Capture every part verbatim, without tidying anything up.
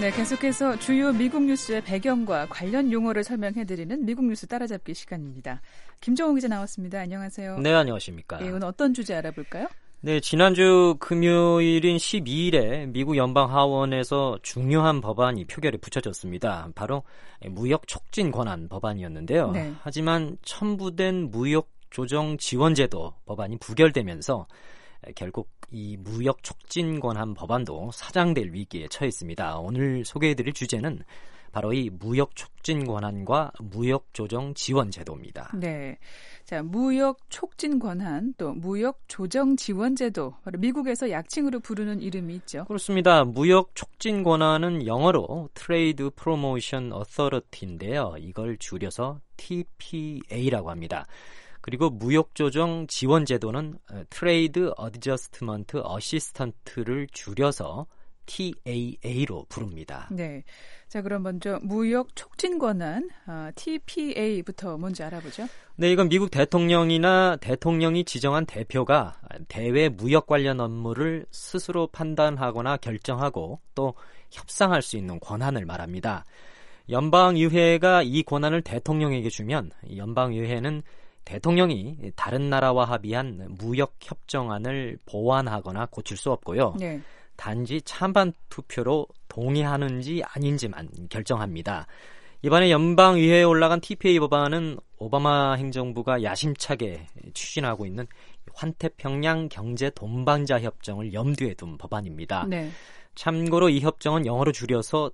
네, 계속해서 주요 미국 뉴스의 배경과 관련 용어를 설명해드리는 미국 뉴스 따라잡기 시간입니다. 김정호 기자 나왔습니다. 안녕하세요. 네, 안녕하십니까. 네, 오늘 어떤 주제 알아볼까요? 네, 지난주 금요일인 십이일에 미국 연방하원에서 중요한 법안이 표결에 붙여졌습니다. 바로 무역 촉진 권한 법안이었는데요. 네. 하지만 첨부된 무역 조정 지원제도 법안이 부결되면서 결국 이 무역 촉진 권한 법안도 사장될 위기에 처했습니다. 오늘 소개해드릴 주제는 바로 이 무역 촉진 권한과 무역 조정 지원 제도입니다. 네, 자 무역 촉진 권한 또 무역 조정 지원 제도, 바로 미국에서 약칭으로 부르는 이름이 있죠. 그렇습니다. 무역 촉진 권한은 영어로 Trade Promotion Authority인데요. 이걸 줄여서 티피에이라고 합니다. 그리고 무역조정 지원 제도는 트레이드 어드저스트먼트 어시스턴트를 줄여서 티에이에이로 부릅니다. 네, 자 그럼 먼저 무역 촉진 권한 어, 티피에이부터 먼저 알아보죠. 네, 이건 미국 대통령이나 대통령이 지정한 대표가 대외 무역 관련 업무를 스스로 판단하거나 결정하고 또 협상할 수 있는 권한을 말합니다. 연방의회가 이 권한을 대통령에게 주면 연방의회는 대통령이 다른 나라와 합의한 무역 협정안을 보완하거나 고칠 수 없고요. 네. 단지 찬반 투표로 동의하는지 아닌지만 결정합니다. 이번에 연방의회에 올라간 티피에이 법안은 오바마 행정부가 야심차게 추진하고 있는 환태평양 경제 동반자 협정을 염두에 둔 법안입니다. 네. 참고로 이 협정은 영어로 줄여서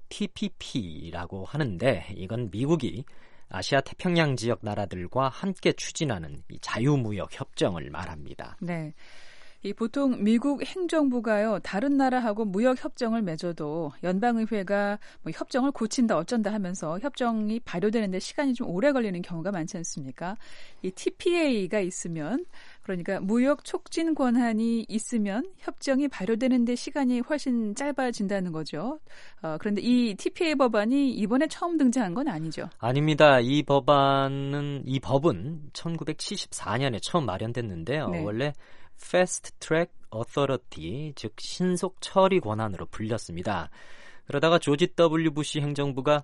티피피라고 하는데 이건 미국이 아시아 태평양 지역 나라들과 함께 추진하는 이 자유무역 협정을 말합니다. 네, 이 보통 미국 행정부가요 다른 나라하고 무역 협정을 맺어도 연방의회가 뭐 협정을 고친다 어쩐다 하면서 협정이 발효되는데 시간이 좀 오래 걸리는 경우가 많지 않습니까? 이 티피에이가 있으면, 그러니까 무역 촉진 권한이 있으면 협정이 발효되는데 시간이 훨씬 짧아진다는 거죠. 어, 그런데 이 티피에이 법안이 이번에 처음 등장한 건 아니죠? 아닙니다. 이 법안은 이 법은 천구백칠십사년에 처음 마련됐는데요. 네. 원래 Fast Track Authority, 즉 신속 처리 권한으로 불렸습니다. 그러다가 조지 더블유 부시 행정부가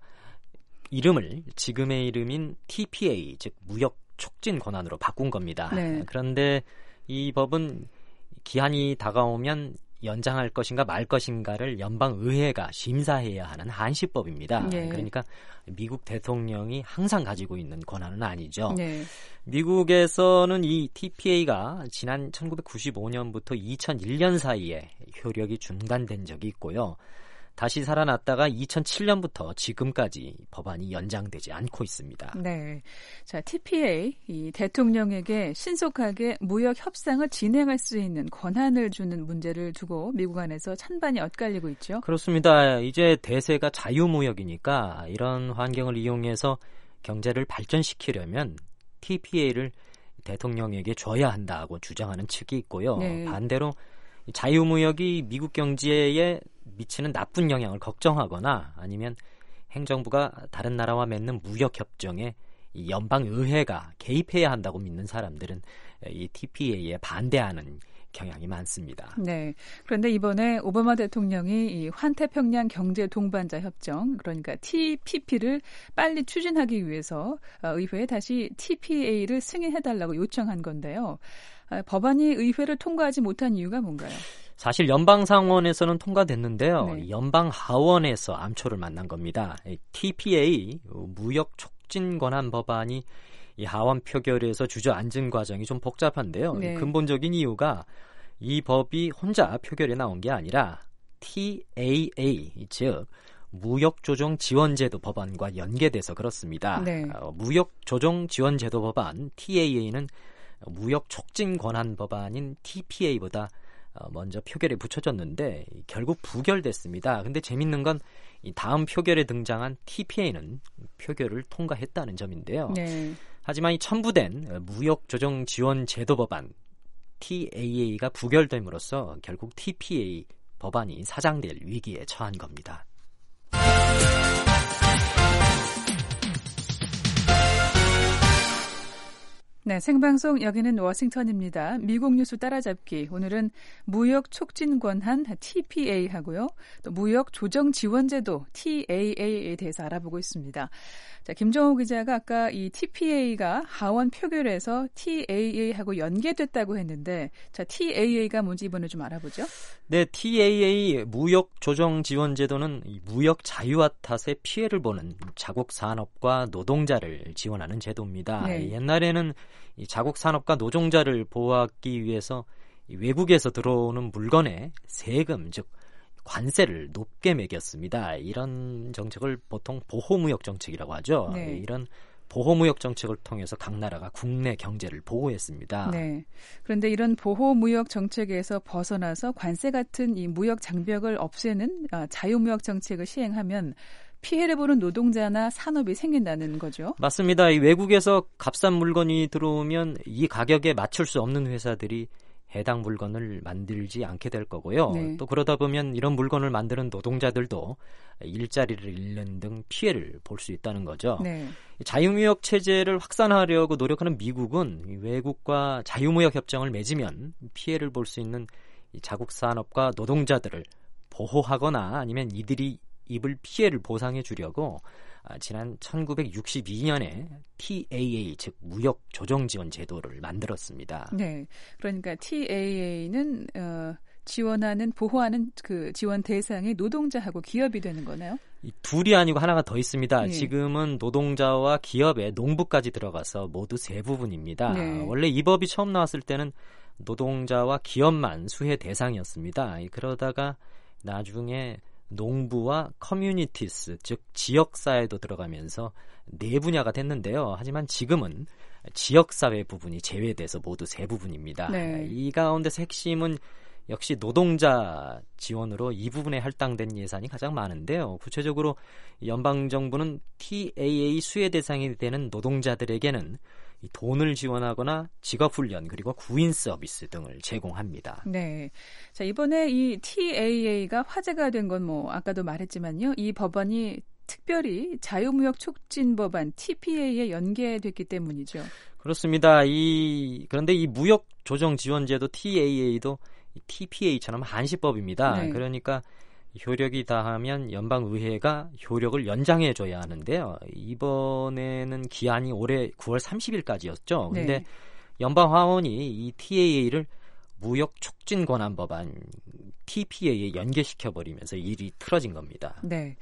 이름을 지금의 이름인 티피에이, 즉 무역 촉진 권한으로 바꾼 겁니다. 네. 그런데 이 법은 기한이 다가오면 연장할 것인가 말 것인가를 연방의회가 심사해야 하는 한시법입니다. 네. 그러니까 미국 대통령이 항상 가지고 있는 권한은 아니죠. 네. 미국에서는 이 티피에이가 지난 천구백구십오년부터 이천일년 사이에 효력이 중단된 적이 있고요. 다시 살아났다가 이천칠년부터 지금까지 법안이 연장되지 않고 있습니다. 네, 자 티피에이, 이 대통령에게 신속하게 무역 협상을 진행할 수 있는 권한을 주는 문제를 두고 미국 안에서 찬반이 엇갈리고 있죠. 그렇습니다. 이제 대세가 자유무역이니까 이런 환경을 이용해서 경제를 발전시키려면 티피에이를 대통령에게 줘야 한다고 주장하는 측이 있고요. 네. 반대로 자유무역이 미국 경제에 미치는 나쁜 영향을 걱정하거나 아니면 행정부가 다른 나라와 맺는 무역협정에 이 연방의회가 개입해야 한다고 믿는 사람들은 이 티피에이에 반대하는 경향이 많습니다. 네. 그런데 이번에 오바마 대통령이 이 환태평양 경제 동반자 협정, 그러니까 티피피를 빨리 추진하기 위해서 의회에 다시 티피에이를 승인해달라고 요청한 건데요. 법안이 의회를 통과하지 못한 이유가 뭔가요? 사실 연방상원에서는 통과됐는데요. 네. 연방하원에서 암초를 만난 겁니다. 티피에이 무역 촉진 권한 법안이 이 하원 표결에서 주저앉은 과정이 좀 복잡한데요. 네. 근본적인 이유가 이 법이 혼자 표결에 나온 게 아니라 티에이에이, 즉 무역조정지원제도 법안과 연계돼서 그렇습니다. 네. 어, 무역조정지원제도 법안 티에이에이는 무역 촉진 권한 법안인 티피에이보다 먼저 표결에 붙여졌는데 결국 부결됐습니다. 근데 재밌는 건 이 다음 표결에 등장한 티피에이는 표결을 통과했다는 점인데요. 네. 하지만 이 첨부된 무역 조정 지원 제도 법안 티에이에이가 부결됨으로써 결국 티피에이 법안이 사장될 위기에 처한 겁니다. 네, 생방송 여기는 워싱턴입니다. 미국 뉴스 따라잡기. 오늘은 무역 촉진 권한 티피에이 하고요. 또 무역 조정 지원 제도 티에이에이에 대해서 알아보고 있습니다. 자, 김정호 기자가 아까 이 티피에이가 하원 표결에서 티에이에이하고 연계됐다고 했는데, 자, 티에이에이가 뭔지 이번에 좀 알아보죠. 네, 티에이에이 무역 조정 지원 제도는 무역 자유화 탓에 피해를 보는 자국 산업과 노동자를 지원하는 제도입니다. 네. 옛날에는 이 자국 산업과 노동자를 보호하기 위해서 외국에서 들어오는 물건에 세금, 즉 관세를 높게 매겼습니다. 이런 정책을 보통 보호무역 정책이라고 하죠. 네. 이런 보호무역 정책을 통해서 각 나라가 국내 경제를 보호했습니다. 네. 그런데 이런 보호무역 정책에서 벗어나서 관세 같은 이 무역 장벽을 없애는 자유무역 정책을 시행하면 피해를 보는 노동자나 산업이 생긴다는 거죠. 맞습니다. 이 외국에서 값싼 물건이 들어오면 이 가격에 맞출 수 없는 회사들이 해당 물건을 만들지 않게 될 거고요. 네. 또 그러다 보면 이런 물건을 만드는 노동자들도 일자리를 잃는 등 피해를 볼 수 있다는 거죠. 네. 자유무역 체제를 확산하려고 노력하는 미국은 외국과 자유무역 협정을 맺으면 피해를 볼 수 있는 자국 산업과 노동자들을 보호하거나 아니면 이들이 입을 피해를 보상해 주려고 지난 천구백육십이 년에 티에이에이, 즉 무역 조정 지원 제도를 만들었습니다. 네, 그러니까 티에이에이는 어, 지원하는 보호하는 그 지원 대상이 노동자하고 기업이 되는 거나요? 이 둘이 아니고 하나가 더 있습니다. 네. 지금은 노동자와 기업에 농부까지 들어가서 모두 세 부분입니다. 네. 원래 이 법이 처음 나왔을 때는 노동자와 기업만 수혜 대상이었습니다. 그러다가 나중에 농부와 커뮤니티스, 즉 지역사회도 들어가면서 네 분야가 됐는데요. 하지만 지금은 지역사회 부분이 제외돼서 모두 세 부분입니다. 네. 이 가운데서 핵심은 역시 노동자 지원으로 이 부분에 할당된 예산이 가장 많은데요. 구체적으로 연방정부는 티에이에이 수혜 대상이 되는 노동자들에게는 돈을 지원하거나 직업훈련 그리고 구인 서비스 등을 제공합니다. 네, 자 이번에 이 티에이에이가 화제가 된 건 뭐 아까도 말했지만요, 이 법안이 특별히 자유무역 촉진 법안 티피에이에 연계됐기 때문이죠. 그렇습니다. 이 그런데 이 무역 조정 지원 제도 티에이에이도 티피에이처럼 한시법입니다. 네. 그러니까 효력이 다하면 연방의회가 효력을 연장해줘야 하는데요. 이번에는 기한이 올해 구월 삼십일까지였죠. 그런데 네. 연방하원이 이 티에이에이를 무역 촉진 권한 법안 티피에이에 연계시켜버리면서 일이 틀어진 겁니다. 네.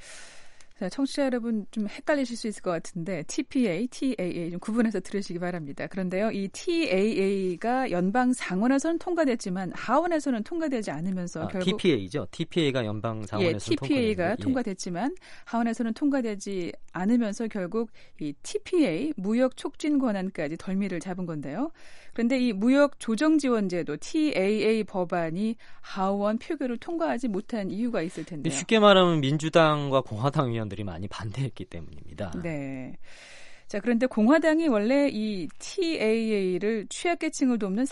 청취자 여러분 좀 헷갈리실 수 있을 것 같은데 티피에이, 티에이에이 좀 구분해서 들으시기 바랍니다. 그런데요, 이 티에이에이가 연방 상원에서는 통과됐지만 하원에서는 통과되지 않으면서 아, 결국 티피에이죠. 티피에이가 연방 상원에서 예, 티피에이가 통과됐는데, 통과됐지만 예. 하원에서는 통과되지 않으면서 결국 이 티피에이 무역 촉진 권한까지 덜미를 잡은 건데요. 그런데 이 무역 조정 지원 제도 티에이에이 법안이 하원 표결을 통과하지 못한 이유가 있을 텐데요. 쉽게 말하면 민주당과 공화당 의원들이 많이 반대했기 때문입니다. 네. 자, 그런데 공화당이 원래 이 티에이에이를 취약계층을 돕는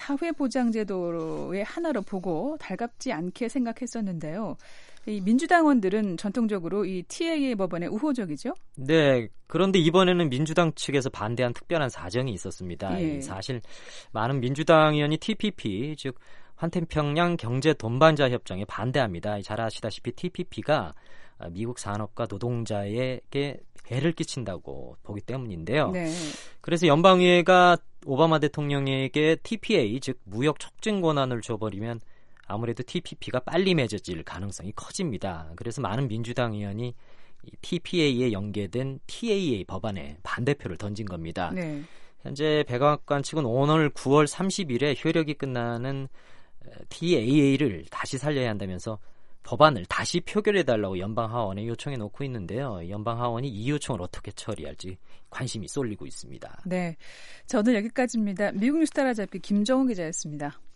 사회보장제도의 하나로 보고 달갑지 않게 생각했었는데요. 이 민주당원들은 전통적으로 이 티에이에이 법안에 우호적이죠? 네. 그런데 이번에는 민주당 측에서 반대한 특별한 사정이 있었습니다. 예. 사실 많은 민주당 의원이 티피피, 즉 환태평양 경제 동반자 협정에 반대합니다. 잘 아시다시피 티피피가 미국 산업과 노동자에게 해를 끼친다고 보기 때문인데요. 네. 그래서 연방의회가 오바마 대통령에게 티피에이, 즉 무역 촉진 권한을 줘버리면 아무래도 티피피가 빨리 맺어질 가능성이 커집니다. 그래서 많은 민주당 의원이 티피에이에 연계된 티에이에이 법안에 반대표를 던진 겁니다. 네. 현재 백악관 측은 오늘 구월 삼십일에 효력이 끝나는 티에이에이를 다시 살려야 한다면서 법안을 다시 표결해달라고 연방하원에 요청해 놓고 있는데요. 연방하원이 이 요청을 어떻게 처리할지 관심이 쏠리고 있습니다. 네, 저는 여기까지입니다. 미국 뉴스 따라잡기 김정우 기자였습니다.